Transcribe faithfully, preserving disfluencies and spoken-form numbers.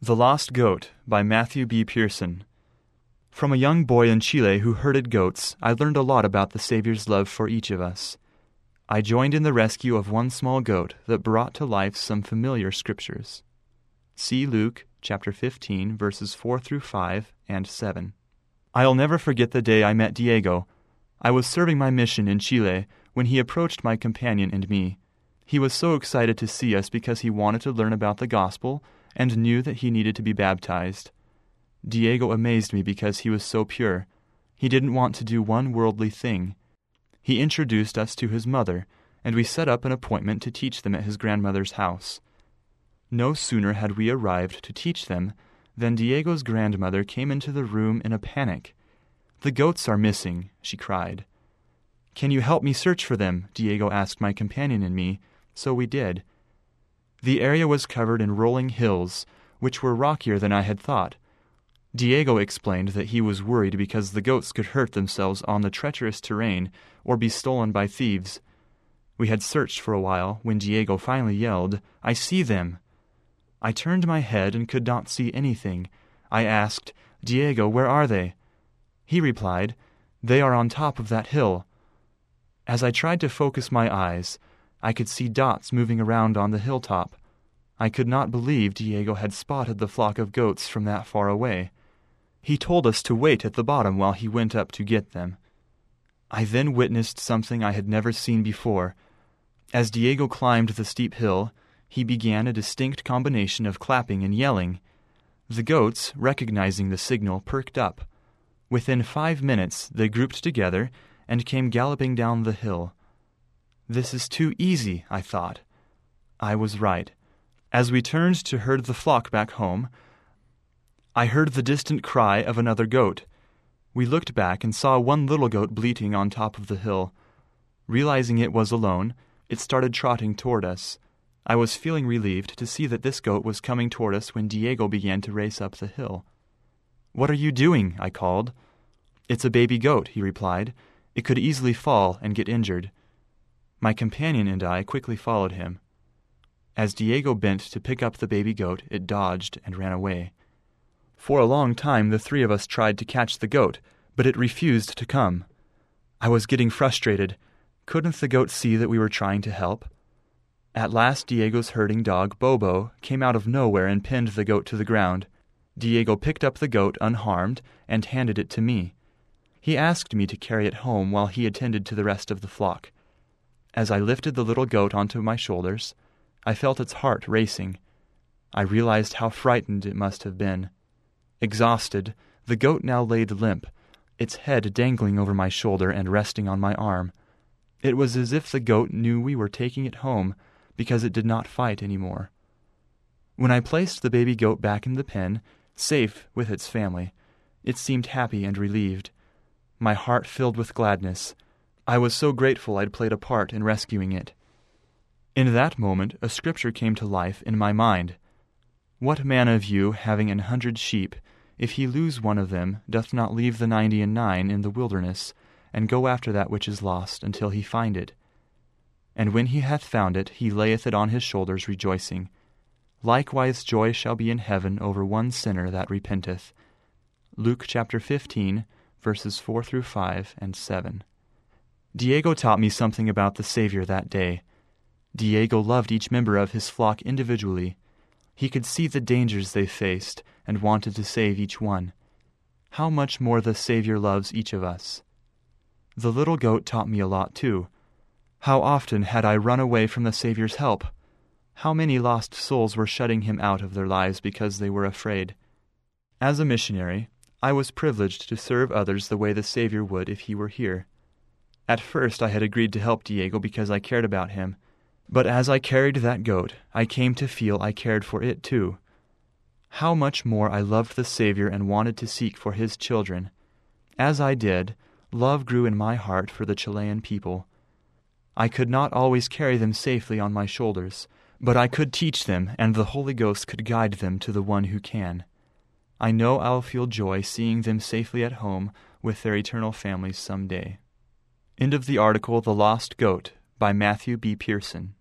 The Lost Goat by Matthew B. Pearson. From a young boy in Chile who herded goats, I learned a lot about the Savior's love for each of us. I joined in the rescue of one small goat that brought to life some familiar scriptures. See Luke chapter fifteen, verses four through five and seven. I'll never forget the day I met Diego. I was serving my mission in Chile when he approached my companion and me. He was so excited to see us because he wanted to learn about the gospel and knew that he needed to be baptized. Diego amazed me because he was so pure. He didn't want to do one worldly thing. He introduced us to his mother, and we set up an appointment to teach them at his grandmother's house. No sooner had we arrived to teach them than Diego's grandmother came into the room in a panic. "The goats are missing," she cried. "Can you help me search for them?" Diego asked my companion and me, so we did. The area was covered in rolling hills, which were rockier than I had thought. Diego explained that he was worried because the goats could hurt themselves on the treacherous terrain or be stolen by thieves. We had searched for a while when Diego finally yelled, "I see them!" I turned my head and could not see anything. I asked, "Diego, where are they?" He replied, "They are on top of that hill." As I tried to focus my eyes, I could see dots moving around on the hilltop. I could not believe Diego had spotted the flock of goats from that far away. He told us to wait at the bottom while he went up to get them. I then witnessed something I had never seen before. As Diego climbed the steep hill, he began a distinct combination of clapping and yelling. The goats, recognizing the signal, perked up. Within five minutes, they grouped together and came galloping down the hill. "This is too easy," I thought. I was right. As we turned to herd the flock back home, I heard the distant cry of another goat. We looked back and saw one little goat bleating on top of the hill. Realizing it was alone, it started trotting toward us. I was feeling relieved to see that this goat was coming toward us when Diego began to race up the hill. "What are you doing?" I called. "It's a baby goat," he replied. "It could easily fall and get injured." My companion and I quickly followed him. As Diego bent to pick up the baby goat, it dodged and ran away. For a long time the three of us tried to catch the goat, but it refused to come. I was getting frustrated. Couldn't the goat see that we were trying to help? At last Diego's herding dog, Bobo, came out of nowhere and pinned the goat to the ground. Diego picked up the goat unharmed and handed it to me. He asked me to carry it home while he attended to the rest of the flock. As I lifted the little goat onto my shoulders, I felt its heart racing. I realized how frightened it must have been. Exhausted, the goat now laid limp, its head dangling over my shoulder and resting on my arm. It was as if the goat knew we were taking it home because it did not fight anymore. When I placed the baby goat back in the pen, safe with its family, it seemed happy and relieved. My heart filled with gladness. I was so grateful I'd played a part in rescuing it. In that moment, a scripture came to life in my mind. "What man of you, having an hundred sheep, if he lose one of them, doth not leave the ninety and nine in the wilderness, and go after that which is lost until he find it? And when he hath found it, he layeth it on his shoulders, rejoicing. Likewise joy shall be in heaven over one sinner that repenteth." Luke chapter fifteen, verses four through five and seven. Diego taught me something about the Savior that day. Diego loved each member of his flock individually. He could see the dangers they faced and wanted to save each one. How much more the Savior loves each of us. The little goat taught me a lot too. How often had I run away from the Savior's help? How many lost souls were shutting him out of their lives because they were afraid? As a missionary, I was privileged to serve others the way the Savior would if he were here. At first I had agreed to help Diego because I cared about him, but as I carried that goat, I came to feel I cared for it too. How much more I loved the Savior and wanted to seek for his children. As I did, love grew in my heart for the Chilean people. I could not always carry them safely on my shoulders, but I could teach them, and the Holy Ghost could guide them to the one who can. I know I'll feel joy seeing them safely at home with their eternal families someday. End of the article The Lost Goat by Matthew B. Pearson.